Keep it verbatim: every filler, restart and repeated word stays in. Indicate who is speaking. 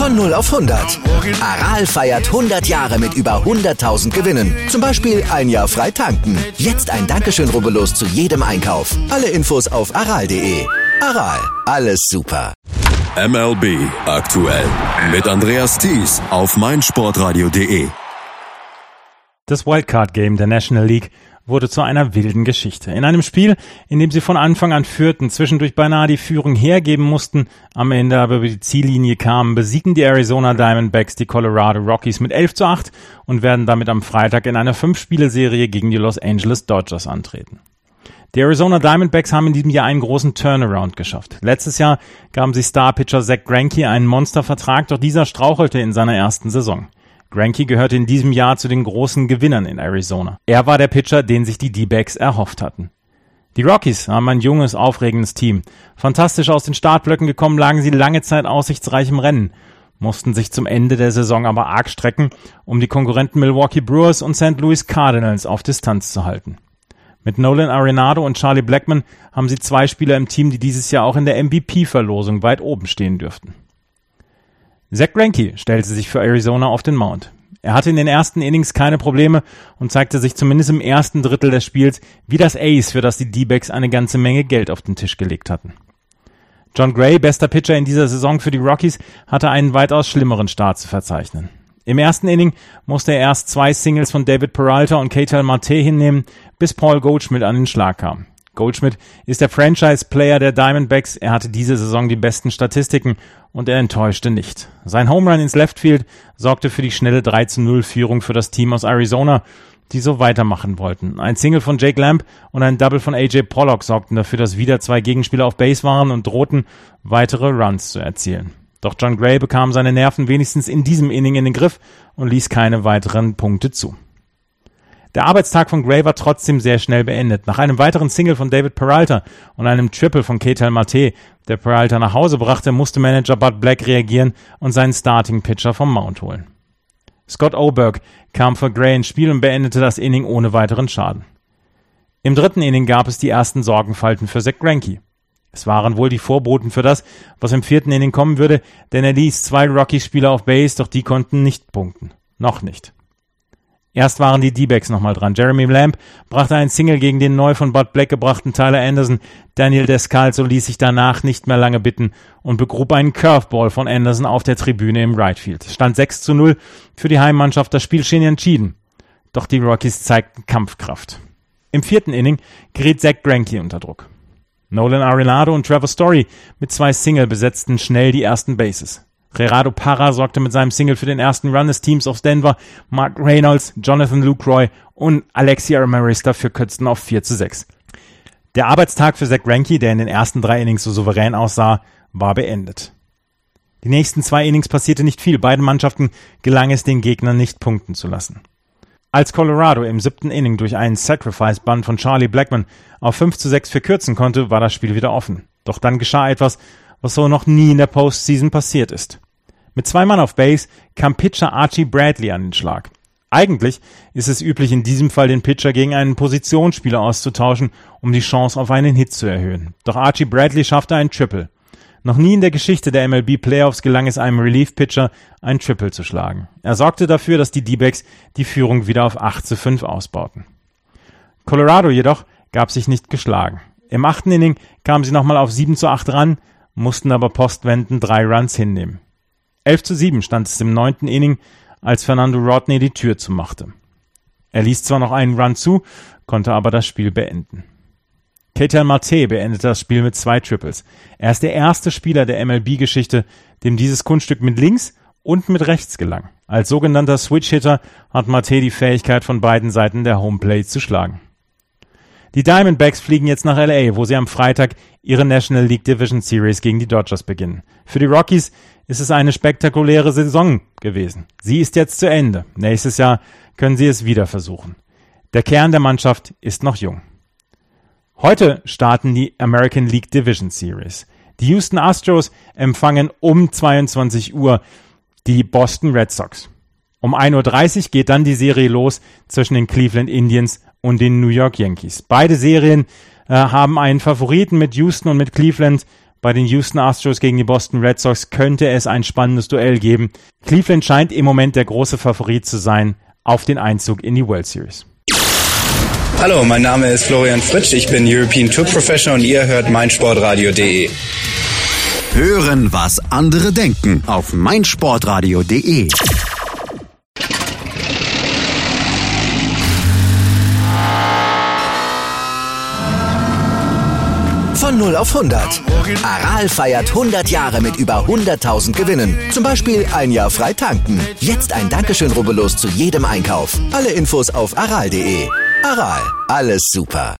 Speaker 1: Von null auf hundert. Aral feiert hundert Jahre mit über hunderttausend Gewinnen. Zum Beispiel ein Jahr frei tanken. Jetzt ein Dankeschön, rubbellos zu jedem Einkauf. Alle Infos auf aral punkt de. Aral, alles super.
Speaker 2: M L B aktuell mit Andreas Thies auf meinsportradio punkt de.
Speaker 3: Das Wildcard-Game der National League wurde zu einer wilden Geschichte. In einem Spiel, in dem sie von Anfang an führten, zwischendurch beinahe die Führung hergeben mussten, am Ende aber über die Ziellinie kamen, besiegen die Arizona Diamondbacks die Colorado Rockies mit elf zu acht und werden damit am Freitag in einer fünf-Spiele-Serie gegen die Los Angeles Dodgers antreten. Die Arizona Diamondbacks haben in diesem Jahr einen großen Turnaround geschafft. Letztes Jahr gaben sie Star-Pitcher Zack Greinke einen Monstervertrag, doch dieser strauchelte in seiner ersten Saison. Greinke gehörte in diesem Jahr zu den großen Gewinnern in Arizona. Er war der Pitcher, den sich die D-Backs erhofft hatten. Die Rockies haben ein junges, aufregendes Team. Fantastisch aus den Startblöcken gekommen, lagen sie lange Zeit aussichtsreich im Rennen, mussten sich zum Ende der Saison aber arg strecken, um die Konkurrenten Milwaukee Brewers und Saint Louis Cardinals auf Distanz zu halten. Mit Nolan Arenado und Charlie Blackmon haben sie zwei Spieler im Team, die dieses Jahr auch in der M V P-Verlosung weit oben stehen dürften. Zack Greinke stellte sich für Arizona auf den Mount. Er hatte in den ersten Innings keine Probleme und zeigte sich zumindest im ersten Drittel des Spiels wie das Ace, für das die D-Backs eine ganze Menge Geld auf den Tisch gelegt hatten. Jon Gray, bester Pitcher in dieser Saison für die Rockies, hatte einen weitaus schlimmeren Start zu verzeichnen. Im ersten Inning musste er erst zwei Singles von David Peralta und Ketel Marte hinnehmen, bis Paul Goldschmidt an den Schlag kam. Goldschmidt ist der Franchise-Player der Diamondbacks. Er hatte diese Saison die besten Statistiken und er enttäuschte nicht. Sein Home Run ins Leftfield sorgte für die schnelle drei zu null Führung für das Team aus Arizona, die so weitermachen wollten. Ein Single von Jake Lamb und ein Double von A J Pollock sorgten dafür, dass wieder zwei Gegenspieler auf Base waren und drohten, weitere Runs zu erzielen. Doch Jon Gray bekam seine Nerven wenigstens in diesem Inning in den Griff und ließ keine weiteren Punkte zu. Der Arbeitstag von Gray war trotzdem sehr schnell beendet. Nach einem weiteren Single von David Peralta und einem Triple von Ketel Marte, der Peralta nach Hause brachte, musste Manager Bud Black reagieren und seinen Starting-Pitcher vom Mount holen. Scott Oberg kam für Gray ins Spiel und beendete das Inning ohne weiteren Schaden. Im dritten Inning gab es die ersten Sorgenfalten für Zack Greinke. Es waren wohl die Vorboten für das, was im vierten Inning kommen würde, denn er ließ zwei Rockies-Spieler auf Base, doch die konnten nicht punkten. Noch nicht. Erst waren die D-Backs nochmal dran. Jeremy Lamb brachte ein Single gegen den neu von Bud Black gebrachten Tyler Anderson. Daniel Descalso ließ sich danach nicht mehr lange bitten und begrub einen Curveball von Anderson auf der Tribüne im Right Field. Stand sechs zu null für die Heimmannschaft. Das Spiel schien entschieden. Doch die Rockies zeigten Kampfkraft. Im vierten Inning geriet Zack Greinke unter Druck. Nolan Arenado und Trevor Story mit zwei Single besetzten schnell die ersten Bases. Gerardo Parra sorgte mit seinem Single für den ersten Run des Teams aus Denver. Mark Reynolds, Jonathan Lucroy und Alexi Amarista verkürzten auf vier zu sechs. Der Arbeitstag für Zack Greinke, der in den ersten drei Innings so souverän aussah, war beendet. Die nächsten zwei Innings passierte nicht viel. Beiden Mannschaften gelang es, den Gegner nicht punkten zu lassen. Als Colorado im siebten Inning durch einen Sacrifice-Bunt von Charlie Blackmon auf fünf zu sechs verkürzen konnte, war das Spiel wieder offen. Doch dann geschah etwas, was so noch nie in der Postseason passiert ist. Mit zwei Mann auf Base kam Pitcher Archie Bradley an den Schlag. Eigentlich ist es üblich, in diesem Fall den Pitcher gegen einen Positionsspieler auszutauschen, um die Chance auf einen Hit zu erhöhen. Doch Archie Bradley schaffte ein Triple. Noch nie in der Geschichte der M L B Playoffs gelang es einem Relief-Pitcher, ein Triple zu schlagen. Er sorgte dafür, dass die D-Backs die Führung wieder auf acht zu fünf ausbauten. Colorado jedoch gab sich nicht geschlagen. Im achten Inning kamen sie nochmal auf sieben zu acht ran, mussten aber postwendend drei Runs hinnehmen. elf zu sieben stand es im neunten Inning, als Fernando Rodney die Tür zumachte. Er ließ zwar noch einen Run zu, konnte aber das Spiel beenden. Ketel Marte beendete das Spiel mit zwei Triples. Er ist der erste Spieler der M L B-Geschichte, dem dieses Kunststück mit links und mit rechts gelang. Als sogenannter Switch-Hitter hat Marte die Fähigkeit, von beiden Seiten der Homeplate zu schlagen. Die Diamondbacks fliegen jetzt nach L A, wo sie am Freitag ihre National League Division Series gegen die Dodgers beginnen. Für die Rockies ist es eine spektakuläre Saison gewesen. Sie ist jetzt zu Ende. Nächstes Jahr können sie es wieder versuchen. Der Kern der Mannschaft ist noch jung. Heute starten die American League Division Series. Die Houston Astros empfangen um zweiundzwanzig Uhr die Boston Red Sox. Um ein Uhr dreißig geht dann die Serie los zwischen den Cleveland Indians und den New York Yankees. Beide Serien äh, haben einen Favoriten mit Houston und mit Cleveland. Bei den Houston Astros gegen die Boston Red Sox könnte es ein spannendes Duell geben. Cleveland scheint im Moment der große Favorit zu sein auf den Einzug in die World Series.
Speaker 4: Hallo, mein Name ist Florian Fritsch, ich bin European Tour Professional und ihr hört meinsportradio punkt de.
Speaker 2: Hören, was andere denken auf meinsportradio punkt de.
Speaker 1: Von null auf hundert. Aral feiert hundert Jahre mit über hunderttausend Gewinnen. Zum Beispiel ein Jahr frei tanken. Jetzt ein Dankeschön, rubbellos zu jedem Einkauf. Alle Infos auf aral punkt de. Aral, alles super.